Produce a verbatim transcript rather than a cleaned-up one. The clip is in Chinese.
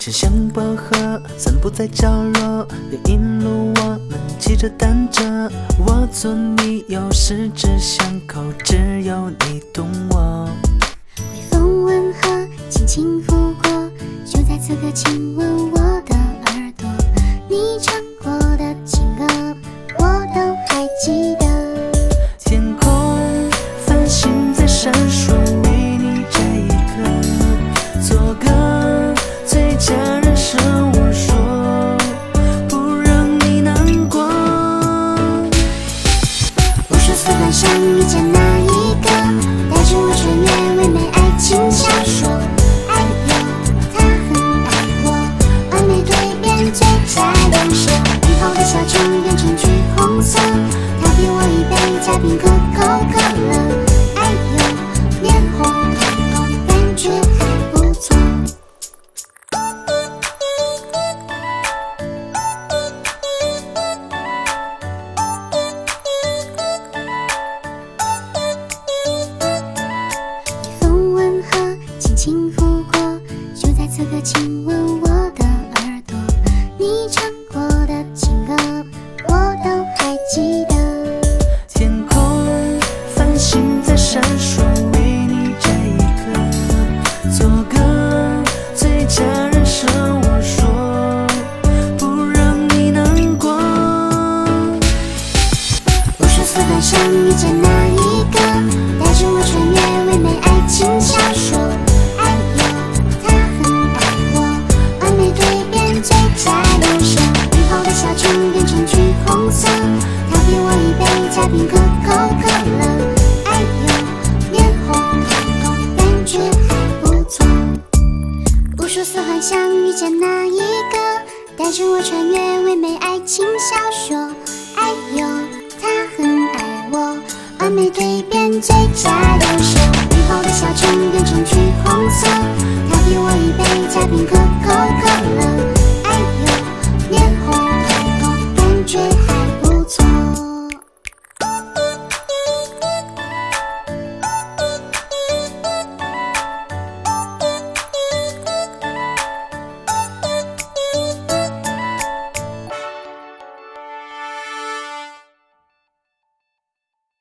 沉香薄荷散布在角落，连一路我们骑着单车，我做你有十指相扣，只有你懂我。 微风温和，轻轻拂过，就在此刻亲吻我的耳朵。你唱过的情歌，我都还记得。 天空繁星在闪烁，为你这一刻做个最佳人生。我说不让你难过。 无数次幻想遇见那一个，带着我穿越唯美爱情小说。哎呦，他很爱我，完美蜕变最佳人设。雨后的小城变成橘红色，他给我一杯加冰可口可乐。哎呦，脸红彤彤，感觉还不错。微风温和，轻轻拂过，就在此刻亲吻我的耳朵。你唱过的情歌，我都还记得。 天空繁星在闪烁，为你这一刻做个最佳人生。我说不让你难过。 无数次幻想遇见那一个，带着我穿越唯美爱情小说。哎呦，他很爱我，完美蜕变最佳人设。雨后的小城变成橘红色，他给我一杯加冰可口可乐。哎呦，脸红彤彤，感觉还不错。无数次幻想遇见那一个，带着我穿越唯美爱情小说。哎呦，他很爱我，完美蜕变最佳人设。